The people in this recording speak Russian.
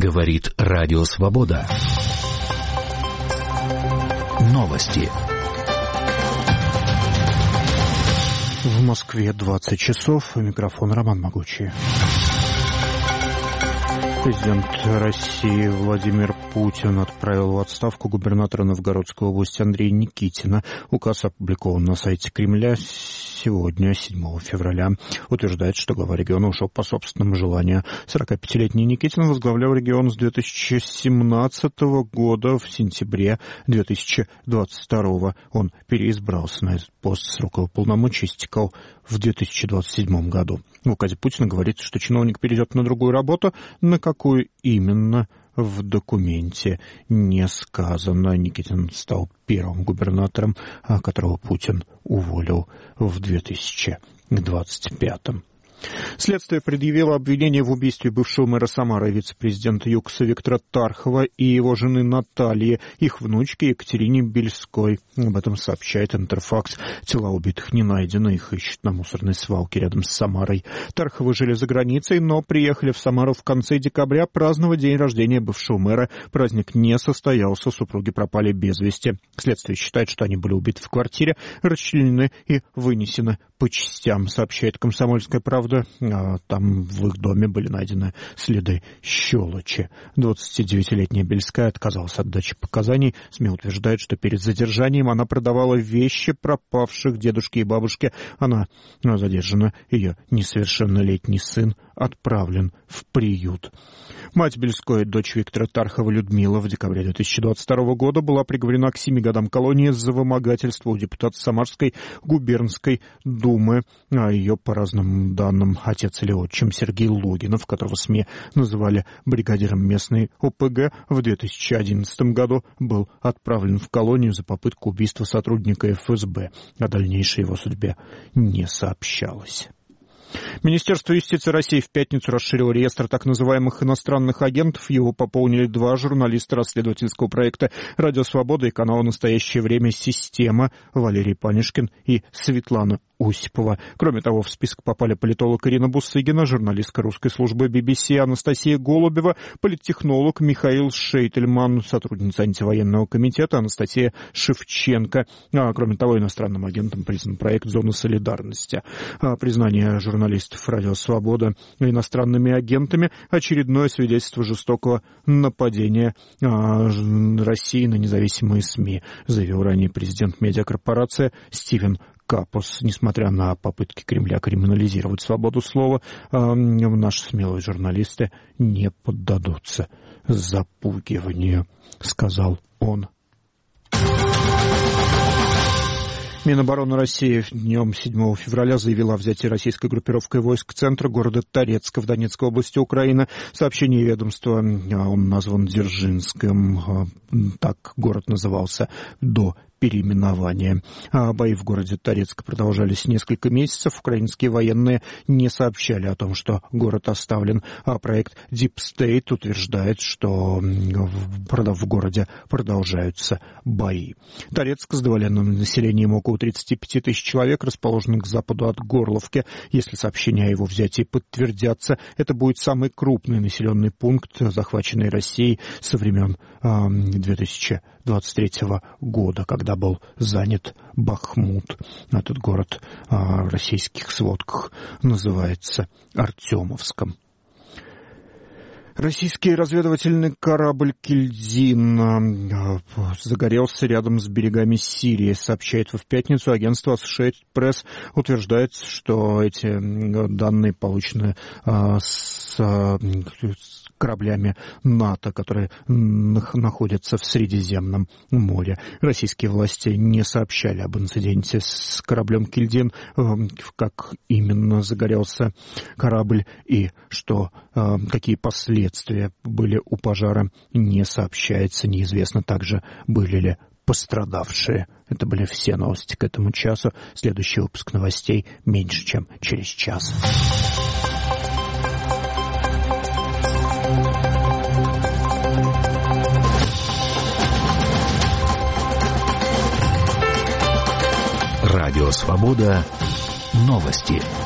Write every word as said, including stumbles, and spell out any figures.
Говорит Радио Свобода. Новости. В Москве двадцать часов. Микрофон Роман Могучий. Президент России Владимир Путин отправил в отставку губернатора Новгородской области Андрея Никитина. Указ опубликован на сайте Кремля сегодня, седьмого февраля. Утверждает, что глава региона ушел по собственному желанию. сорокапятилетний Никитин возглавлял регион с две тысячи семнадцатого года. В сентябре две тысячи двадцать второго он переизбрался на этот пост. Срок его полномочий истекал в две тысячи двадцать седьмом году. В указе Путина говорится, что чиновник перейдет на другую работу. На какую именно, в документе не сказано. Никитин стал первым губернатором, которого Путин уволил в две тысячи двадцать пятом. Следствие предъявило обвинение в убийстве бывшего мэра Самары, вице-президента ЮКОСа Виктора Тархова и его жены Натальи, их внучки Екатерине Бельской. Об этом сообщает Интерфакс. Тела убитых не найдены, их ищут на мусорной свалке рядом с Самарой. Тарховы жили за границей, но приехали в Самару в конце декабря праздновать день рождения бывшего мэра. Праздник не состоялся, супруги пропали без вести. Следствие считает, что они были убиты в квартире, расчленены и вынесены по частям, сообщает «Комсомольская правда». Там в их доме были найдены следы щелочи. двадцатидевятилетняя Бельская отказалась от дачи показаний. СМИ утверждают, что перед задержанием она продавала вещи пропавших дедушки и бабушки. Она задержана. Ее несовершеннолетний сын отправлен в приют. Мать Бельской, дочь Виктора Тархова Людмила, в декабре две тысячи двадцать второго года была приговорена к семи годам колонии за вымогательство у депутата Самарской губернской думы. А ее, по разным данным, отец или отчим Сергей Логинов, которого СМИ называли бригадиром местной ОПГ, в две тысячи одиннадцатом году был отправлен в колонию за попытку убийства сотрудника эф эс бэ. О дальнейшей его судьбе не сообщалось. Министерство юстиции России в пятницу расширило реестр так называемых иностранных агентов. Его пополнили два журналиста расследовательского проекта «Радио Свобода» и канала «Настоящее время. Система» Валерий Панишкин и Светлана Осипова. Кроме того, в список попали политолог Ирина Бусыгина, журналистка русской службы би би си Анастасия Голубева, политтехнолог Михаил Шейтельман, сотрудница антивоенного комитета Анастасия Шевченко. А, кроме того, иностранным агентом признан проект «Зона солидарности». А, признание журналистов «Радио Свобода» иностранными агентами — очередное свидетельство жестокого нападения а, России на независимые СМИ, заявил ранее президент медиакорпорации Стивен Капос. Несмотря на попытки Кремля криминализировать свободу слова, наши смелые журналисты не поддадутся запугиванию, сказал он. Минобороны России днем седьмого февраля заявила о взятии российской группировкой войск центра города Торецка в Донецкой области Украины. Сообщение ведомства, он назван Дзержинском, так город назывался до переименования. Бои в городе Торецк продолжались несколько месяцев. Украинские военные не сообщали о том, что город оставлен. А проект Deep State утверждает, что в городе продолжаются бои. Торецк с довоенным населением около тридцать пять тысяч человек, расположен к западу от Горловки. Если сообщения о его взятии подтвердятся, это будет самый крупный населенный пункт, захваченный Россией со времен две тысячи двадцать третьего года, когда был занят Бахмут. Этот город в российских сводках называется Артемовском. Российский разведывательный корабль «Кильдин» загорелся рядом с берегами Сирии, сообщает в пятницу агентство Associated Press. Утверждается, что эти данные получены с кораблями НАТО, которые находятся в Средиземном море. Российские власти не сообщали об инциденте с кораблем «Кильдин», как именно загорелся корабль и что, какие последствия были у пожара, не сообщается. Неизвестно также, были ли пострадавшие. Это были все новости к этому часу. Следующий выпуск новостей меньше, чем через час. Радио Свобода. Новости.